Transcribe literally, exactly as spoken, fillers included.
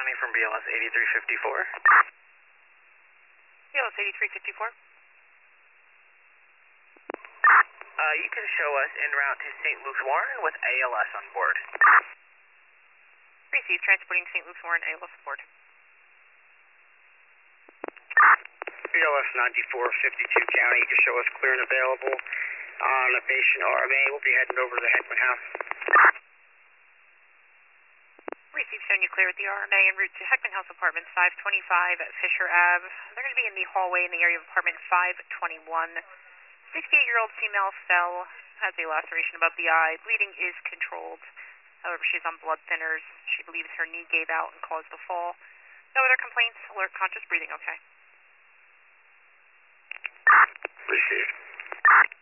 County from B L S eighty-three fifty-four. B L S eighty-three fifty-four. Uh, you can show us en route to Saint Luke's Warren with A L S on board. Received, transporting Saint Luke's Warren, A L S aboard. B L S ninety-four fifty-two County, you can show us clear and available on a patient R M A. We'll be heading over to the Heckman House. Received, showing you clear at the R M A en route to Heckman House Apartments, five twenty-five Fisher Ave. They're going to be in the hallway in the area of apartment five twenty-one. sixty-eight-year-old female fell, has a laceration above the eye. Bleeding is controlled. However, she's on blood thinners. She believes her knee gave out and caused the fall. No other complaints. Alert, conscious, breathing okay. Received.